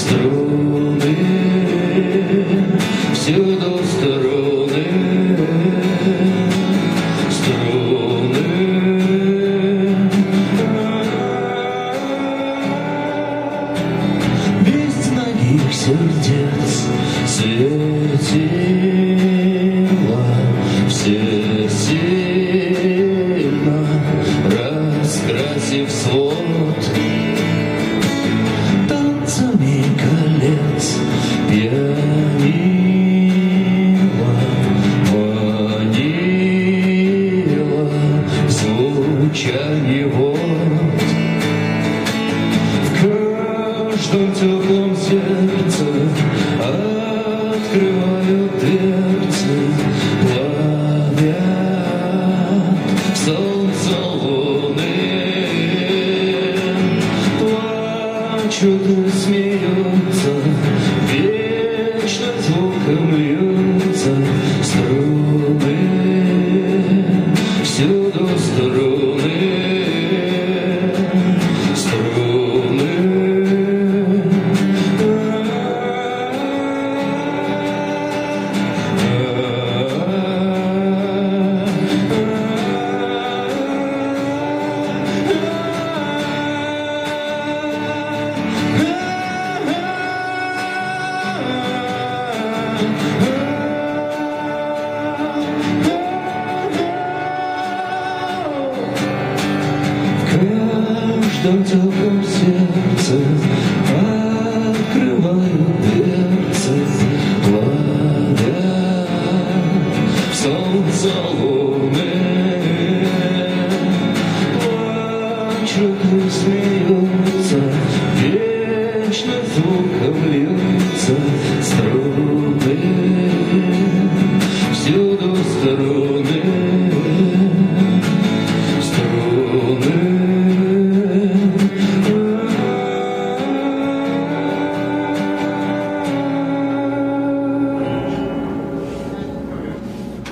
струны, всюду струны, струны. Весть многих сердец светила все сильно, раскрасив свод танцами колец пьянила, манила звучанье вод. В каждом теплом сердце открывают дверцы, плавят в солнце луны, плачут и смеются, вечно звуком льются струны, всюду струны, струны. В каждом теплом сердце открывают дверцы, плавят в солнце луны, плачут и смеются, вечно звуком льются